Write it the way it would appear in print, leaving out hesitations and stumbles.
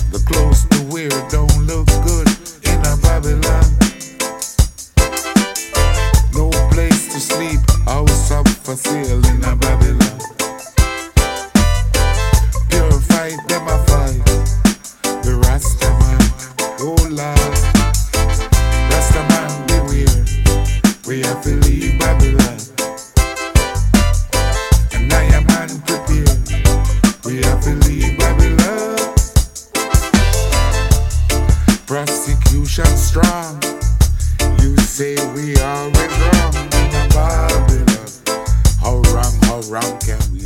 The clothes to wear don't look good in a Babylon. No place to sleep, house up for sale in a Babylon. Purified, them a fight. The Rasta man, oh Lord. Rasta man beware, we have to leave Babylon. And I am man prepare, we have to leave Babylon. Prosecution strong, you say we always wrong in Babylon. How wrong can we